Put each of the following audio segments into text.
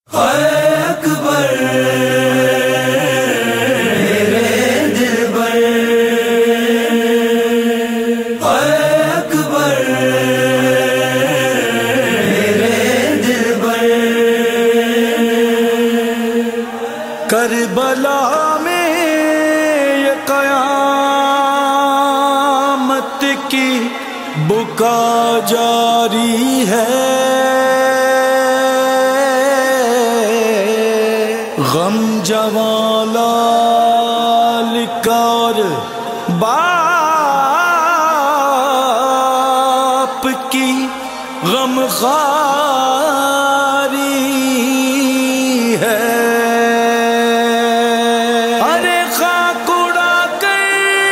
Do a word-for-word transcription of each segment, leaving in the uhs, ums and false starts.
اکبر میرے دلبر، اکبر میرے دلبر، کربلا میں یہ قیامت کی بکا جاری ہے، غم جوان لال کر باپ کی غم خاری ہے، ارے خاک اڑا کر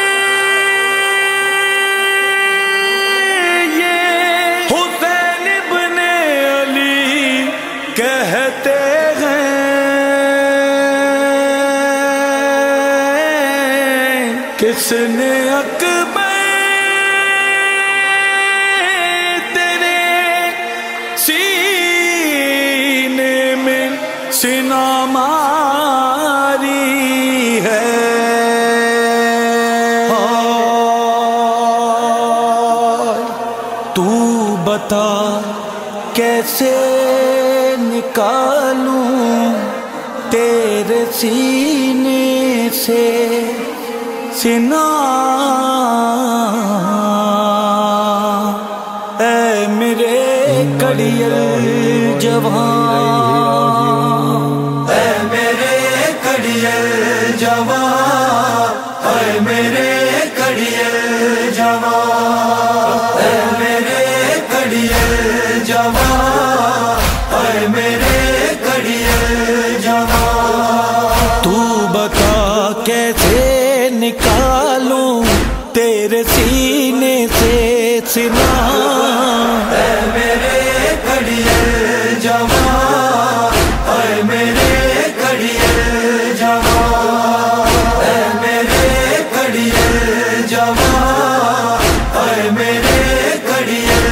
یہ حسین ابن علی کہتے کس نے اکبر تیرے سینے میں سینہ ماری ہے، تو بتا کیسے نکالوں تیرے سینے سے سینہ، اے میرے کڑیل جوان، اے میرے کڑیل جوان، اے میرے کڑیل جوان، اے میرے کڑیل جوان، اے میرے کڑیل جوان، تو بتا کیسے نکالوں تیرے سینے سے سینہ، اے میرے کڑیل جوان، اے میرے کڑیل جوان، اے میرے کڑیل جوان، اے میرے کڑیل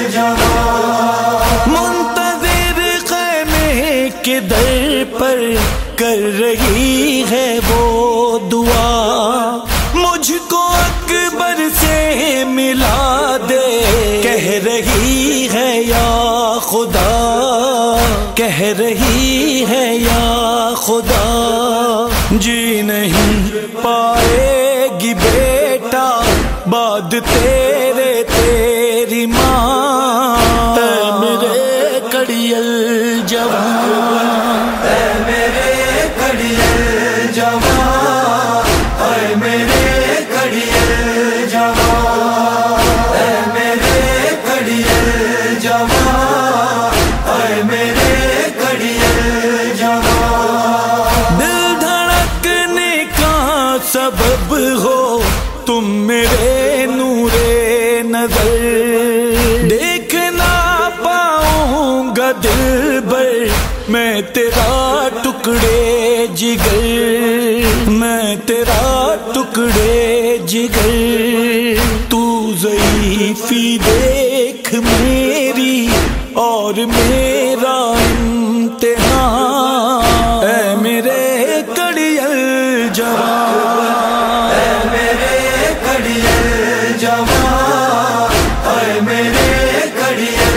جوان، منتظر خیمے کے در پر کر رہی ہے وہ دعا، مجھ کو اکبر سے ملا دے، کہہ رہی ہے یا خدا، کہہ رہی ہے یا خدا، جی نہیں پائے گی بیٹا بعد تیرے تیری ماں، اے میرے کڑیل جوان، اے میرے کڑیل جوان، اے میرے کڑیل جوان، اے میرے کڑیل جوان، اے میرے کڑیل جوان، دل دھڑکنے کا سبب ہو تم میرے نور نظر، دیکھ نہ پاؤں گا دل بھر میں تیرا ٹکڑے جگر، میں تیرا ٹکڑے جگر، تو ضعیفی دیکھ میری اور میرا امتحان، اے میرے کڑیل جوان، اے میرے کڑیل جوان، اے میرے کڑیل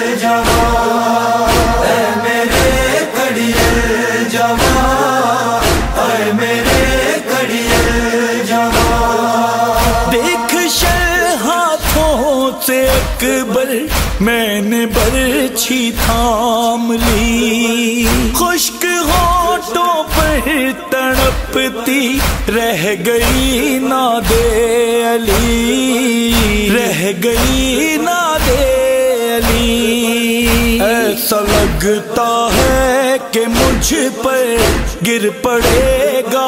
جوان، اے میرے کڑیل جوان، اے میرے کڑیل جوان، دیکھ شر ہاتھوں سے اکبر میں نے برچھی تھام لی، خشک ہونٹوں پر تڑپتی رہ گئی نادے علی، رہ گئی نادے علی، ایسا لگتا ہے کہ مجھ پر گر پڑے گا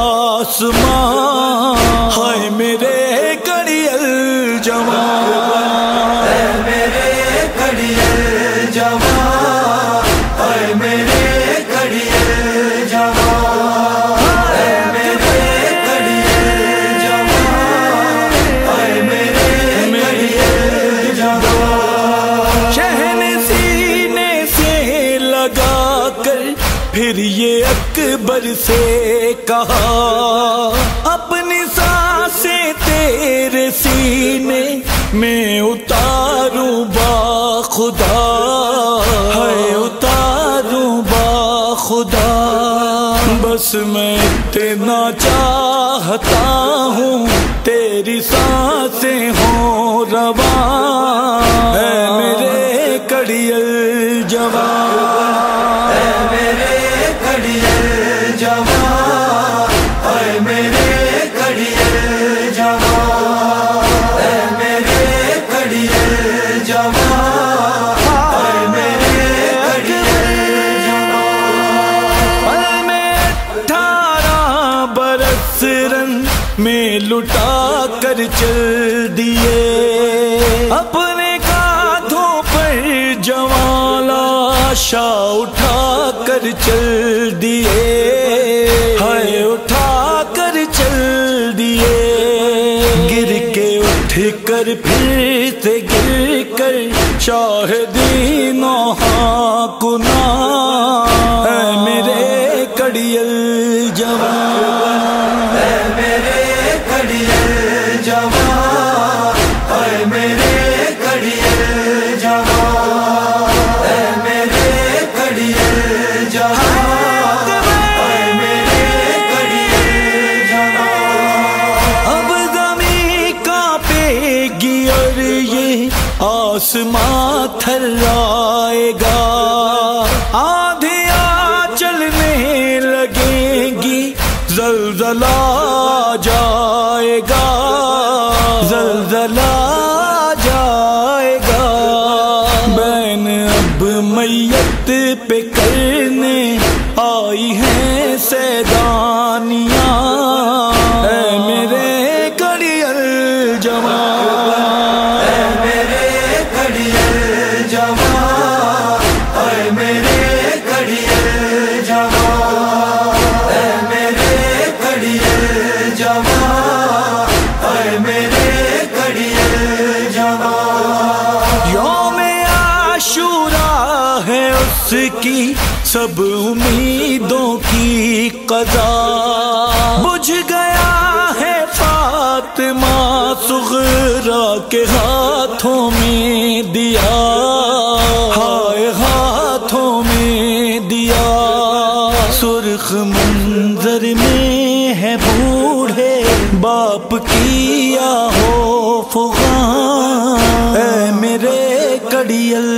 آسمان، ہائے میرے کڑیل جوان، اے میرے کڑیل جوان، اے میرے کڑیل جوان، اے میرے کڑیل جوان، اے میرے کڑیل جوان، شہن سینے سے لگا کر پھر یہ اکبر سے کہا اپنی سانسیں تیرے سینے میں اتاروں با خدا، ہے اتاروں با خدا، بس میں اتنا چاہتا ہوں تیری سانسیں ہوں رواں، اے میرے کڑیل جوان، اے میرے کڑیل جوان، اے میرے کڑیل جوان، اے میرے کڑیل جوان، اے میرے کڑیل جوان۔ پل میں اٹھارہ برس رن میں لٹا کر چل دیے، اپنے کاندھوں پر جوان لاشا اٹھا کر چل دیے، ہائے اٹھا کر چل دیے، گر کے اٹھ کر پھر سے گر کر شاہدین ہاں کنا، اے میرے کڑیل جوان، اے میرے کڑیل جوان، اے میرے کڑیل جوان، اے میرے کڑیل جوان، اے میرے کڑیل جوان۔ اب زمین کانپے گی اور یہ آسمان تھرائے گا، آندھیاں چلنے لگیں گی، زلزلہ جائے گا، زلزلہ جائے گا، بین اب میت پہ کرنے آئی ہیں سیدانیاں، اے میرے کڑیل جوان، اے میرے کڑیل جوان، اے میرے کڑیل جوان، اے میرے کڑیل جوان، اے میرے کڑیل جوان۔ یوم عاشورا ہے اس کی سب امیدوں کی قضا، بجھ گیا ہے فاطمہ صغرا کے ہاتھوں میں دیا، ہائے ہاتھوں میں دیا، سرخ منظر میں ہے بوڑھے باپ کیا ہو فغاں، اے میرے کڑیل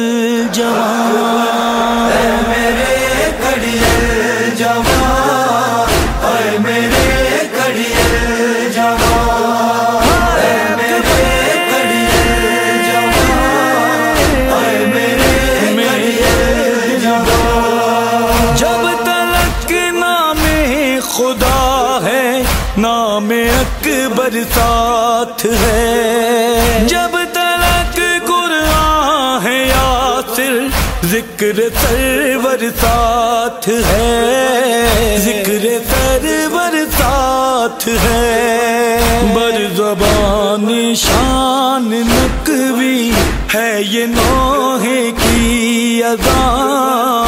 جوان، اے میرے کڑیل جوان، اے میرے کڑیل جوان، اے میرے کڑیل جوان، اے میرے کڑیل جوان۔ جب تلک نام خدا ہے نام اکبر ساتھ ہے، جب تلک قرآن ہے یاسر ذکر سرور ساتھ ہے، ذکر سرور ساتھ ہے، بر زبان شان نقوی ہے یہ نوح کی اذان،